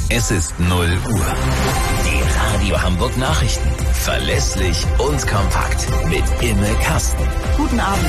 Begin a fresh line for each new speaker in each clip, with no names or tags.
Es ist 0 Uhr. Die Radio Hamburg Nachrichten. Verlässlich und kompakt. Mit Imme Kasten.
Guten Abend.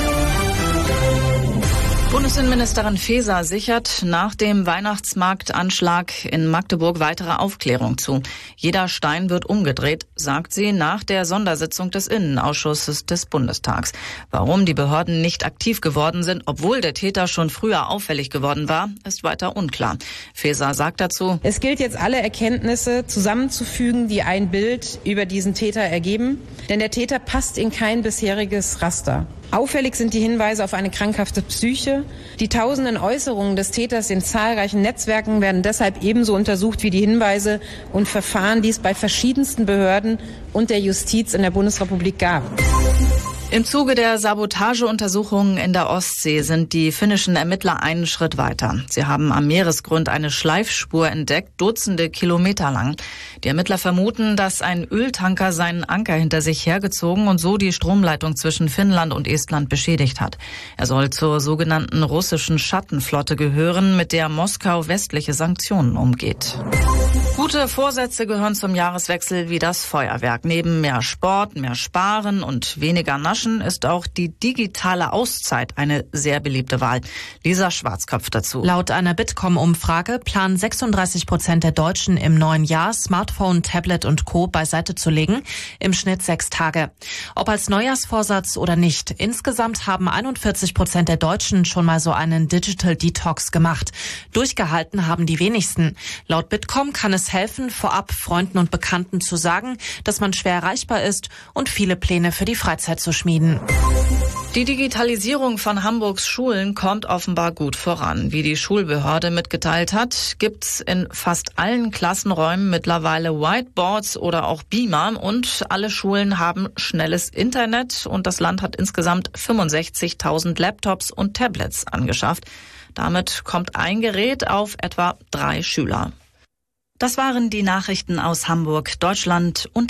Bundesinnenministerin Faeser sichert nach dem Weihnachtsmarktanschlag in Magdeburg weitere Aufklärung zu. Jeder Stein wird umgedreht, sagt sie nach der Sondersitzung des Innenausschusses des Bundestags. Warum die Behörden nicht aktiv geworden sind, obwohl der Täter schon früher auffällig geworden war, ist weiter unklar. Faeser sagt dazu:
Es gilt jetzt, alle Erkenntnisse zusammenzufügen, die ein Bild über diesen Täter ergeben. Denn der Täter passt in kein bisheriges Raster. Auffällig sind die Hinweise auf eine krankhafte Psyche. Die tausenden Äußerungen des Täters in zahlreichen Netzwerken werden deshalb ebenso untersucht wie die Hinweise und Verfahren, die es bei verschiedensten Behörden und der Justiz in der Bundesrepublik gab.
Im Zuge der Sabotageuntersuchungen in der Ostsee sind die finnischen Ermittler einen Schritt weiter. Sie haben am Meeresgrund eine Schleifspur entdeckt, Dutzende Kilometer lang. Die Ermittler vermuten, dass ein Öltanker seinen Anker hinter sich hergezogen und so die Stromleitung zwischen Finnland und Estland beschädigt hat. Er soll zur sogenannten russischen Schattenflotte gehören, mit der Moskau westliche Sanktionen umgeht. Gute Vorsätze gehören zum Jahreswechsel wie das Feuerwerk. Neben mehr Sport, mehr Sparen und weniger Naschen ist auch die digitale Auszeit eine sehr beliebte Wahl. Lisa Schwarzkopf dazu.
Laut einer Bitkom-Umfrage planen 36% der Deutschen im neuen Jahr Smartphone, Tablet und Co. beiseite zu legen, im Schnitt 6 Tage. Ob als Neujahrsvorsatz oder nicht, insgesamt haben 41% der Deutschen schon mal so einen Digital Detox gemacht. Durchgehalten haben die wenigsten. Laut Bitkom kann es helfen, vorab Freunden und Bekannten zu sagen, dass man schwer erreichbar ist und viele Pläne für die Freizeit zu schmieden.
Die Digitalisierung von Hamburgs Schulen kommt offenbar gut voran. Wie die Schulbehörde mitgeteilt hat, gibt's in fast allen Klassenräumen mittlerweile Whiteboards oder auch Beamer und alle Schulen haben schnelles Internet und das Land hat insgesamt 65.000 Laptops und Tablets angeschafft. Damit kommt ein Gerät auf etwa 3 Schüler. Das waren die Nachrichten aus Hamburg, Deutschland und